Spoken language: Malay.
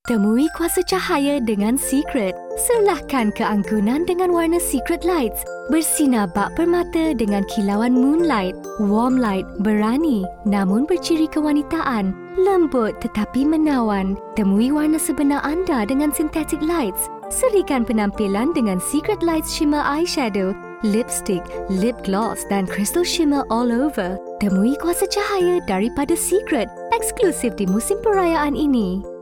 Temui kuasa cahaya dengan Secret. Serlahkan keanggunan dengan warna Secret Lights. Bersinar bak permata dengan kilauan moonlight. Warm light, berani namun berciri kewanitaan. Lembut tetapi menawan. Temui warna sebenar anda dengan Synthetic Lights. Serikan penampilan dengan Secret Lights Shimmer Eyeshadow, lipstick, lip gloss dan crystal shimmer all over. Temui kuasa cahaya daripada Secret, eksklusif di musim perayaan ini.